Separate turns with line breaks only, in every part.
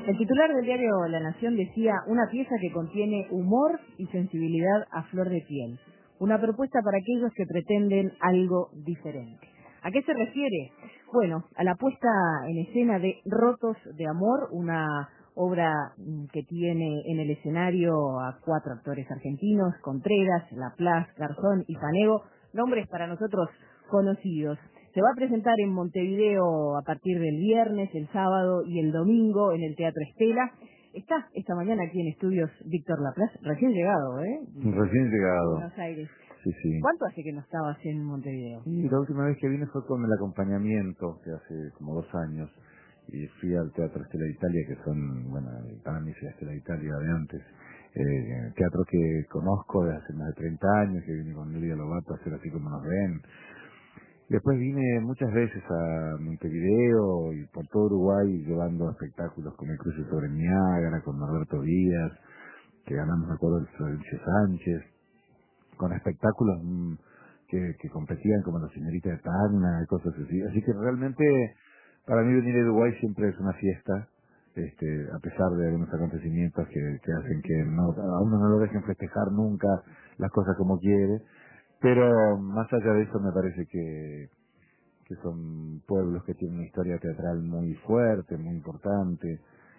El titular del diario La Nación decía: una pieza que contiene humor y sensibilidad a flor de piel. Una propuesta para aquellos que pretenden algo diferente. ¿A qué se refiere? Bueno, a la puesta en escena de Rotos de Amor, una obra que tiene en el escenario a 4 actores argentinos: Contreras, Laplace, Garzón y Fanego, nombres para nosotros conocidos. Se va a presentar en Montevideo a partir del viernes, el sábado y el domingo en el Teatro Estela. Está esta mañana aquí en estudios Víctor Laplace, recién llegado,
Recién llegado.
Buenos Aires.
Sí, sí.
¿Cuánto hace que no estabas en Montevideo?
Y la última vez que vine fue con el acompañamiento, que hace como 2 años, y fui al Teatro Estela de Italia, que son, bueno, para mí es la Estela de Italia de antes, teatro que conozco desde hace más de 30 años, que vine con Lidia Lobato a hacer Así Como Nos Ven. Después vine muchas veces a Montevideo y por todo Uruguay llevando espectáculos como El Cruce sobre Niágara, con Norberto Díaz, que ganamos, me acuerdo, el Florencio Sánchez, con espectáculos que competían como La Señorita de Tacna y cosas así. Así que realmente para mí venir a Uruguay siempre es una fiesta, a pesar de algunos acontecimientos que hacen que a uno no lo dejen festejar nunca las cosas como quiere. Pero más allá de eso me parece que son pueblos que tienen una historia teatral muy fuerte, muy importante,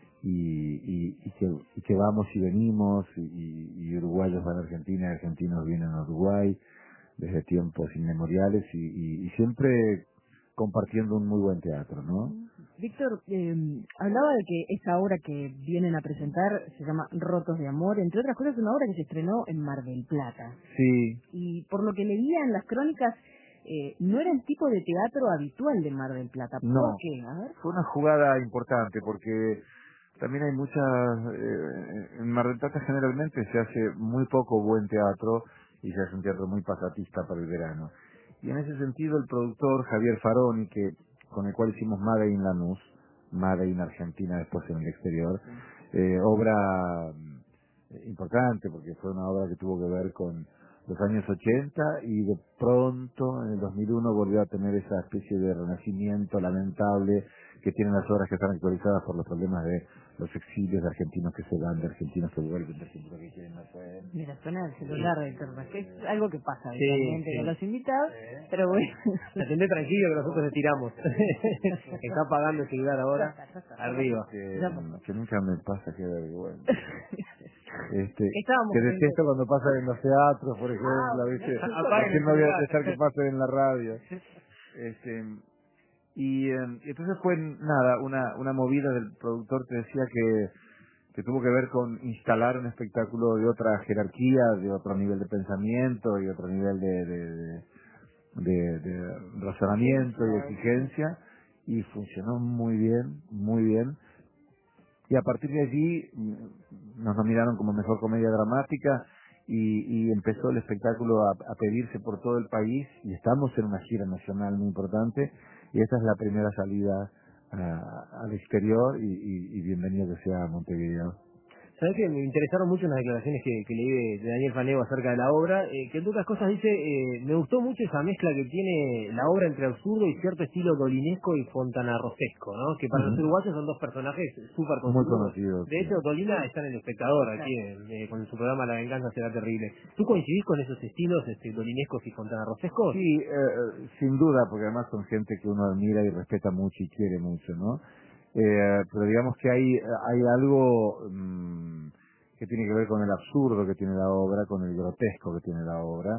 y que vamos y venimos, y uruguayos van a Argentina, y argentinos vienen a Uruguay desde tiempos inmemoriales, y siempre compartiendo un muy buen teatro, ¿no?
Víctor, hablaba de que esta obra que vienen a presentar se llama Rotos de Amor, entre otras cosas, una obra que se estrenó en Mar del Plata.
Sí.
Y por lo que leía en las crónicas, no era el tipo de teatro habitual de Mar del Plata. ¿Por
No,
qué? A ver.
fue una jugada importante porque también hay en Mar del Plata generalmente se hace muy poco buen teatro y se hace un teatro muy pasatista para el verano. Y en ese sentido el productor Javier Faroni, con el cual hicimos Made in Lanús, Made in Argentina después en el exterior, obra importante porque fue una obra que tuvo que ver con los años 80 y de pronto en el 2001 volvió a tener esa especie de renacimiento lamentable que tienen las obras que están actualizadas por los problemas de los exilios de argentinos que se van, de argentinos que vuelven, de argentinos que quieren no pueden.
Mira, suena el celular de Víctor, que es algo que pasa
Sí,
habitualmente
sí.
con los invitados, pero bueno.
Atendé tranquilo que nosotros le tiramos. Está pagando el celular ahora.
Ya está.
Arriba.
Que nunca me pasa, qué vergüenza.
Estábamos
Que detesto cuando pasa en los teatros, por ejemplo, ¿viste?
Apaguen
Que
el
no voy a
celular.
dejar que pase en la radio. Y entonces fue nada, una movida del productor, te decía que tuvo que ver con instalar un espectáculo de otra jerarquía, de otro nivel de pensamiento y otro nivel de razonamiento y de exigencia, y funcionó muy bien, muy bien. Y a partir de allí nos nominaron como mejor comedia dramática y empezó el espectáculo a pedirse por todo el país, y estamos en una gira nacional muy importante, y esta es la primera salida al exterior, y bienvenido que sea a Montevideo.
¿Sabes qué? Me interesaron mucho las declaraciones que leí de Daniel Fanego acerca de la obra, que entre otras cosas dice, me gustó mucho esa mezcla que tiene la obra entre absurdo y cierto estilo dolinesco y fontanarrosesco, ¿no? Que para los uruguayos son dos personajes súper
Muy
conocidos.
conocidos.
De hecho, Dolina está en El Espectador, aquí, con su programa La Venganza Será Terrible. ¿Tú coincidís con esos estilos dolinescos y fontanarrosescos?
Sí, sin duda, porque además son gente que uno admira y respeta mucho y quiere mucho, ¿no? Pero digamos que hay algo que tiene que ver con el absurdo que tiene la obra, con el grotesco que tiene la obra,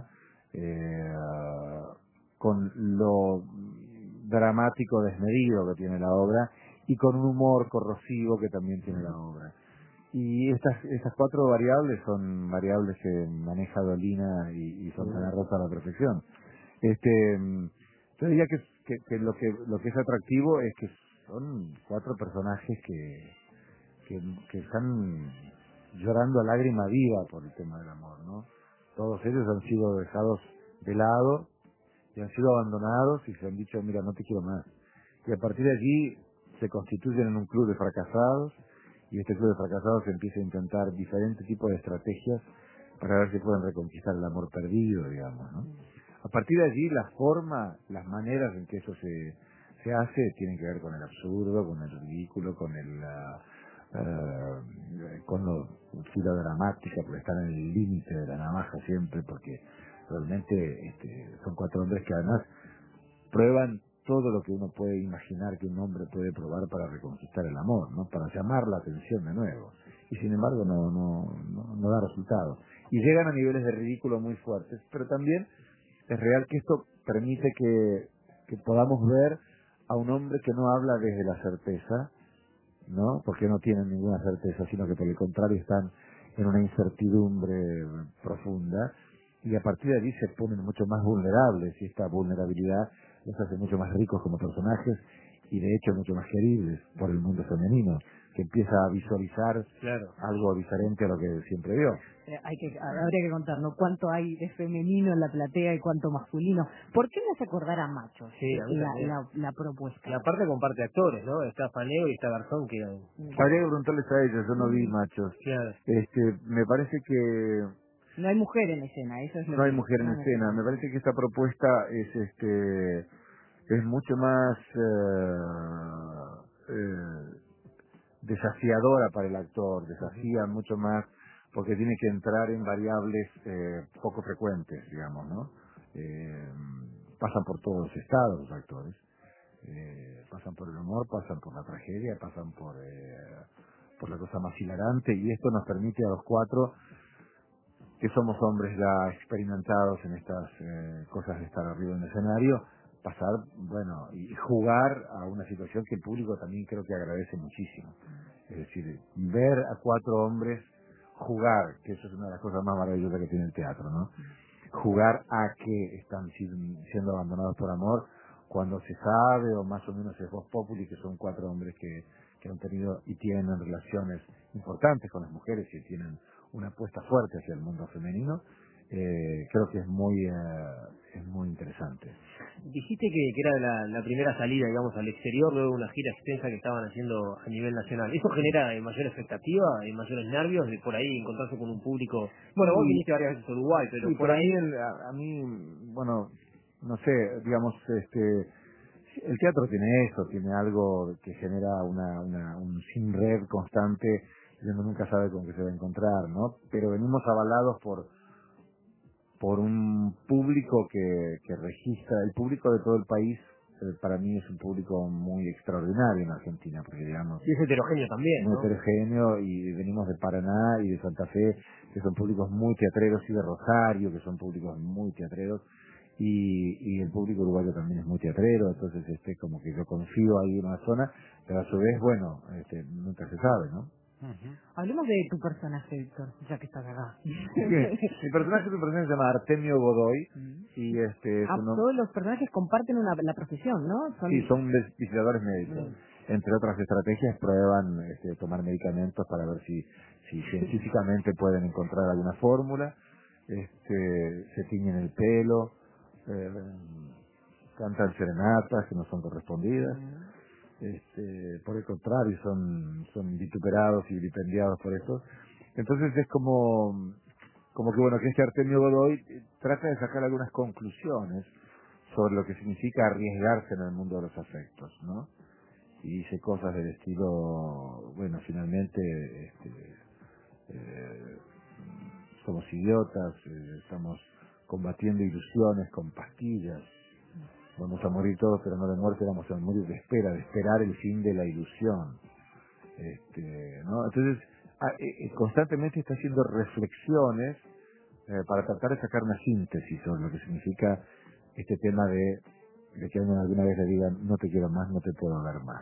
con lo dramático desmedido que tiene la obra, y con un humor corrosivo que también tiene la obra. Y estas 4 variables son variables que maneja Dolina y Fontana Rosa a la perfección. Yo diría que lo que es atractivo es que son 4 personajes que están llorando a lágrima viva por el tema del amor, ¿no? Todos ellos han sido dejados de lado y han sido abandonados y se han dicho, mira, no te quiero más. Y a partir de allí se constituyen en un club de fracasados, y este club de fracasados empieza a intentar diferentes tipos de estrategias para ver si pueden reconquistar el amor perdido, digamos, ¿no? A partir de allí, la forma, las maneras en que eso se hace tienen que ver con el absurdo, con el ridículo, con lo filodramática, porque están en el límite de la navaja siempre, porque realmente son 4 hombres que además prueban todo lo que uno puede imaginar que un hombre puede probar para reconquistar el amor, ¿no? Para llamar la atención de nuevo. Y sin embargo no da resultado. Y llegan a niveles de ridículo muy fuertes, pero también es real que esto permite que podamos ver a un hombre que no habla desde la certeza, ¿no? Porque no tienen ninguna certeza, sino que por el contrario están en una incertidumbre profunda, y a partir de allí se ponen mucho más vulnerables, y esta vulnerabilidad los hace mucho más ricos como personajes y de hecho mucho más queribles por el mundo femenino, que empieza a visualizar algo diferente a lo que siempre vio.
Habría que contarnos cuánto hay de femenino en la platea y cuánto masculino. ¿Por qué me hace acordar a machos la propuesta?
Y aparte comparte actores, ¿no? Está Faneo y está Garzón, que...
Habría que preguntarles a ellos, yo no vi machos.
Claro.
Me parece que
no hay mujer en escena, eso es lo
no hay mujer en escena. Me parece que esta propuesta es mucho más desafiadora para el actor, desafía mucho más porque tiene que entrar en variables poco frecuentes, digamos, ¿no? Pasan por todos los estados los actores, pasan por el humor, pasan por la tragedia, pasan por la cosa más hilarante, y esto nos permite a los 4, que somos hombres ya experimentados en estas cosas de estar arriba en el escenario, pasar, bueno, y jugar a una situación que el público también creo que agradece muchísimo. Es decir, ver a 4 hombres jugar, que eso es una de las cosas más maravillosas que tiene el teatro, ¿no? Jugar a que están siendo abandonados por amor, cuando se sabe, o más o menos es voz populi, que son 4 hombres que han tenido y tienen relaciones importantes con las mujeres y tienen una apuesta fuerte hacia el mundo femenino. Creo que es muy interesante.
Dijiste que era la primera salida, digamos, al exterior, luego de una gira extensa que estaban haciendo a nivel nacional. ¿Eso genera mayor expectativa, mayores nervios de por ahí encontrarse con un público? Bueno, vos viniste varias veces a Uruguay, pero por ahí...
A mí, bueno, no sé, digamos, el teatro tiene eso, tiene algo que genera un sin red constante, y uno nunca sabe con qué se va a encontrar, ¿no? Pero venimos avalados por un público que registra, el público de todo el país, para mí es un público muy extraordinario en Argentina, porque digamos...
Y es heterogéneo también,
muy
¿no?
heterogéneo, y venimos de Paraná y de Santa Fe, que son públicos muy teatreros, y de Rosario, que son públicos muy teatreros, y el público uruguayo también es muy teatrero, entonces como que yo confío ahí en una zona, pero a su vez, bueno, nunca se sabe, ¿no?
Hablemos de tu personaje, Víctor, ya que estás acá.
Mi personaje se llama Artemio Godoy, y
todos los personajes comparten la profesión, ¿no?
Sí, son visitadores médicos. Entre otras estrategias, prueban tomar medicamentos para ver si científicamente pueden encontrar alguna fórmula. Se tiñen el pelo, cantan serenatas que no son correspondidas. Por el contrario, son vituperados y vilipendiados por eso. Entonces es como que bueno, que Artemio Godoy trata de sacar algunas conclusiones sobre lo que significa arriesgarse en el mundo de los afectos, ¿no? Y dice cosas del estilo, bueno, finalmente somos idiotas, estamos combatiendo ilusiones con pastillas, vamos a morir todos, pero no de muerte, vamos a morir de esperar el fin de la ilusión, ¿no? Entonces constantemente está haciendo reflexiones para tratar de sacar una síntesis sobre lo que significa este tema de que alguna vez le digan no te quiero más, no te puedo ver más.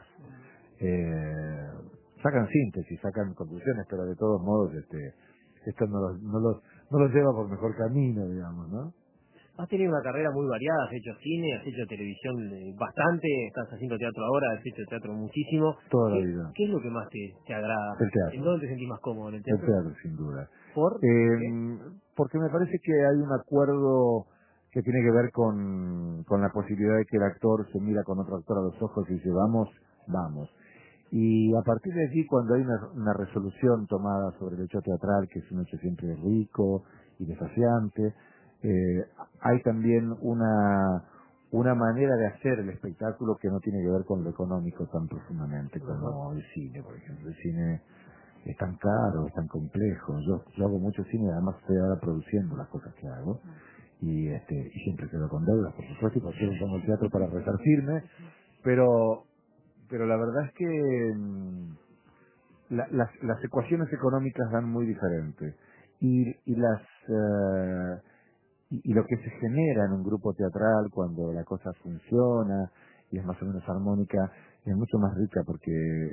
Sacan síntesis, sacan conclusiones, pero de todos modos esto no los lleva por mejor camino, digamos, ¿no?
Has tenido una carrera muy variada, has hecho cine, has hecho televisión bastante, estás haciendo teatro ahora, has hecho teatro muchísimo.
Toda la vida.
¿Qué es lo que más te agrada?
El teatro.
¿En dónde te sentís más cómodo? ¿En el teatro?
El teatro, sin duda.
¿Por?
Porque me parece que hay un acuerdo que tiene que ver con la posibilidad de que el actor se mira con otro actor a los ojos y dice vamos. Y a partir de allí, cuando hay una resolución tomada sobre el hecho teatral, que es un hecho siempre rico y desafiante, hay también una manera de hacer el espectáculo que no tiene que ver con lo económico tan profundamente como el cine, por ejemplo. El cine es tan caro, es tan complejo. Yo hago mucho cine, además estoy ahora produciendo las cosas que hago, y siempre quedo con deudas, por supuesto, y por eso pongo el teatro para resarcirme, pero la verdad es que las ecuaciones económicas dan muy diferentes, y lo que se genera en un grupo teatral cuando la cosa funciona y es más o menos armónica es mucho más rica, porque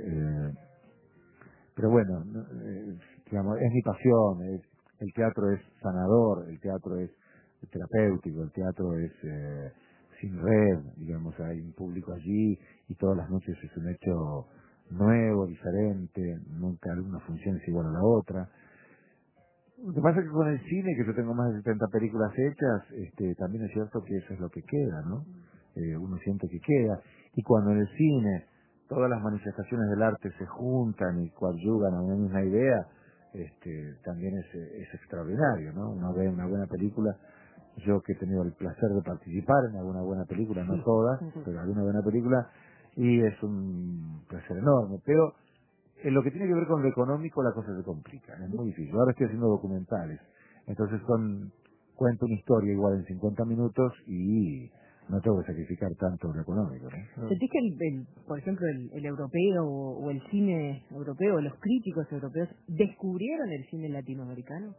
pero bueno, digamos, es mi pasión. El teatro es sanador, el teatro es terapéutico, el teatro es sin red, digamos, hay un público allí y todas las noches es un hecho nuevo, diferente, nunca una función es igual a la otra. Lo que pasa es que con el cine, que yo tengo más de 70 películas hechas, también es cierto que eso es lo que queda, ¿no? Uno siente que queda. Y cuando en el cine todas las manifestaciones del arte se juntan y coadyuvan a una misma idea, también es extraordinario, ¿no? Uno ve una buena película. Yo que he tenido el placer de participar en alguna buena película, no todas, pero alguna buena película, y es un placer enorme. Pero en lo que tiene que ver con lo económico, la cosa se complica, es muy difícil. Ahora estoy haciendo documentales, entonces cuento una historia igual en 50 minutos y no tengo que sacrificar tanto lo económico, ¿no?
¿Sentís que, por ejemplo, el europeo o el cine europeo, los críticos europeos, descubrieron el cine latinoamericano?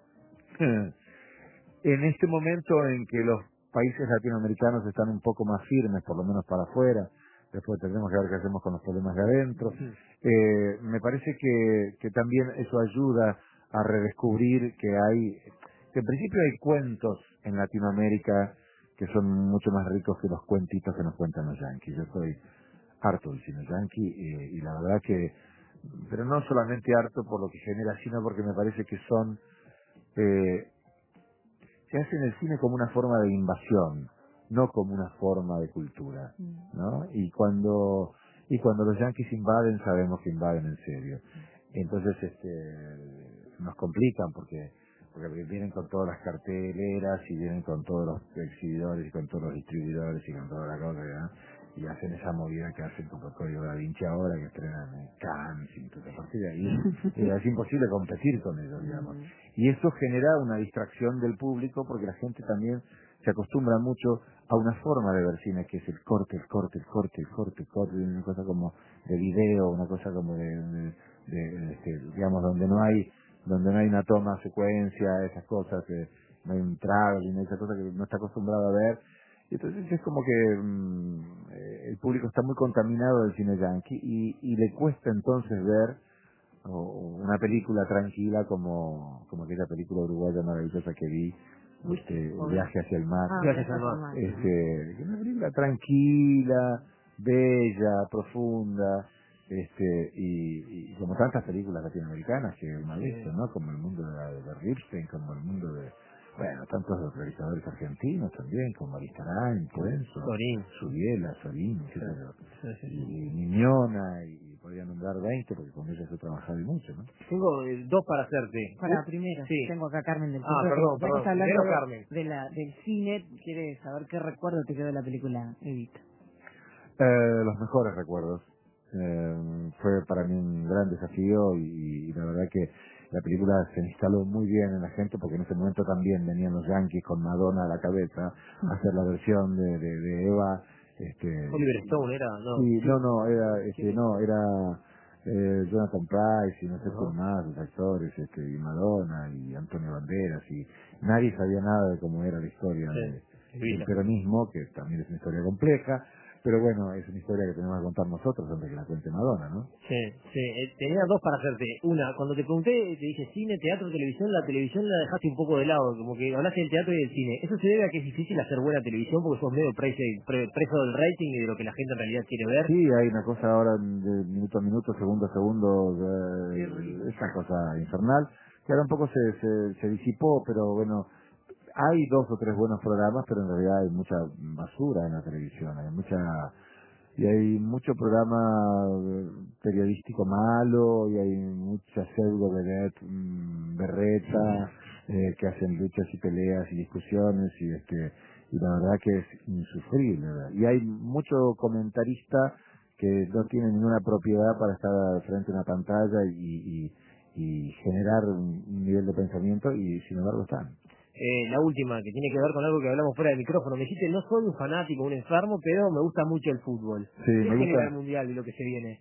En este momento en que los países latinoamericanos están un poco más firmes, por lo menos para afuera, después tendremos que ver qué hacemos con los problemas de adentro, me parece que también eso ayuda a redescubrir que en principio hay cuentos en Latinoamérica que son mucho más ricos que los cuentitos que nos cuentan los yanquis. Yo estoy harto del cine yanqui, y la verdad pero no solamente harto por lo que genera, sino porque me parece que se hacen el cine como una forma de invasión, no como una forma de cultura, ¿no? Y cuando los yanquis invaden, sabemos que invaden en serio. Entonces nos complican porque vienen con todas las carteleras y vienen con todos los exhibidores y con todos los distribuidores y con toda la cosa, ¿no? Y hacen esa movida que hacen como el Código Da Vinci ahora, que estrenan en Cannes, y entonces a partir de ahí es imposible competir con ellos, digamos. Y eso genera una distracción del público porque la gente también se acostumbra mucho a una forma de ver cine que es el corte, una cosa como de video, una cosa como digamos, donde no hay una toma, secuencia, esas cosas, que no hay un traveling, esas cosas que no está acostumbrado a ver. Y entonces es como que el público está muy contaminado del cine yankee y le cuesta entonces ver una película tranquila como aquella película uruguaya maravillosa que vi, Viaje hacia el mar.
Viaje hacia el mar.
Una película tranquila, bella, profunda, y como tantas películas latinoamericanas que uno ha visto, ¿no? Como El mundo de Ripstein, como El mundo de tantos realizadores argentinos también, como Aristarain, Puenzo, Subiela, Solín, y Miñona, y podría nombrar 20 porque con ellos he trabajado y mucho, ¿no?
Tengo dos para hacerte.
Para primero,
sí.
tengo acá a Carmen del
Centro. Perdón.
Estamos hablando
Carmen.
del cine. ¿Quiere saber qué recuerdo te quedó de la película Evita?
Los mejores recuerdos. Fue para mí un gran desafío y la verdad que la película se instaló muy bien en la gente porque en ese momento también venían los yanquis con Madonna a la cabeza a hacer la versión de Eva.
Oliver Stone era, ¿no?
Sí, era Jonathan Pryce y no sé quién más, los actores, y Madonna y Antonio Banderas, y nadie sabía nada de cómo era la historia del peronismo, que también es una historia compleja. Pero bueno, es una historia que tenemos que contar nosotros antes que la cuente Madonna, ¿no?
Sí. Tenía dos para hacerte. Una, cuando te pregunté, te dije cine, teatro, televisión. La televisión la dejaste un poco de lado, como que hablaste del teatro y del cine. ¿Eso se debe a que es difícil hacer buena televisión porque sos medio preso del rating y de lo que la gente en realidad quiere ver?
Sí, hay una cosa ahora de minuto a minuto, segundo a segundo, esa cosa infernal, que ahora un poco se disipó, pero bueno, hay 2 o 3 buenos programas, pero en realidad hay mucha basura en la televisión, hay mucho programa periodístico malo, y hay mucha pseudo berreta, que hacen luchas y peleas y discusiones, y la verdad que es insufrible, ¿verdad? Y hay mucho comentarista que no tiene ninguna propiedad para estar frente a una pantalla y y generar un nivel de pensamiento, y sin embargo están.
La última, que tiene que ver con algo que hablamos fuera del micrófono. Me dijiste, no soy un fanático, un enfermo, pero me gusta mucho el fútbol.
Sí,
¿Qué
me
genera
gusta.
el Mundial y lo que se viene?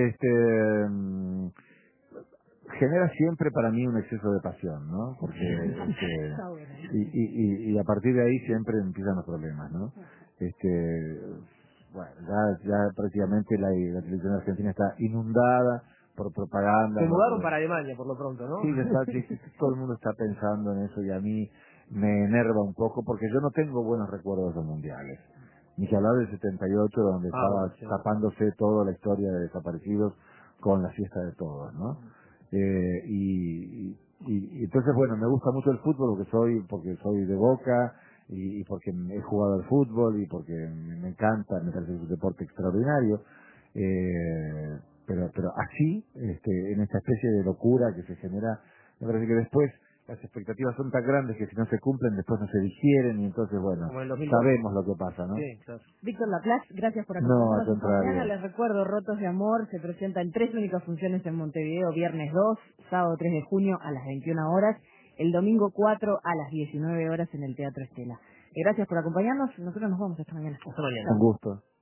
Genera siempre para mí un exceso de pasión, ¿no? Porque y a partir de ahí siempre empiezan los problemas, ¿no? Bueno, ya prácticamente la televisión argentina está inundada por propaganda.
Se mudaron para Alemania por lo pronto, ¿no?
Sí, todo el mundo está pensando en eso, y a mí me enerva un poco porque yo no tengo buenos recuerdos de los mundiales. Ni que hablar del 78, donde estaba tapándose toda la historia de desaparecidos con la fiesta de todos, ¿no? Y entonces, bueno, me gusta mucho el fútbol porque soy de Boca, y porque he jugado al fútbol, y porque me encanta, me parece que es un deporte extraordinario, pero así, en esta especie de locura que se genera, me parece que después las expectativas son tan grandes que si no se cumplen después no se digieren, y entonces, bueno, sabemos lo que pasa, ¿no?
Sí, claro.
Víctor Laplace, gracias por
No, al
acompañarnos esta mañana.
contrario.
Les recuerdo, Rotos de Amor se presenta en 3 únicas funciones en Montevideo: viernes 2, sábado 3 de junio a las 21 horas, el domingo 4 a las 19 horas en el Teatro Estela. Gracias por acompañarnos, nosotros nos vamos esta mañana.
Hasta mañana.
Un gusto.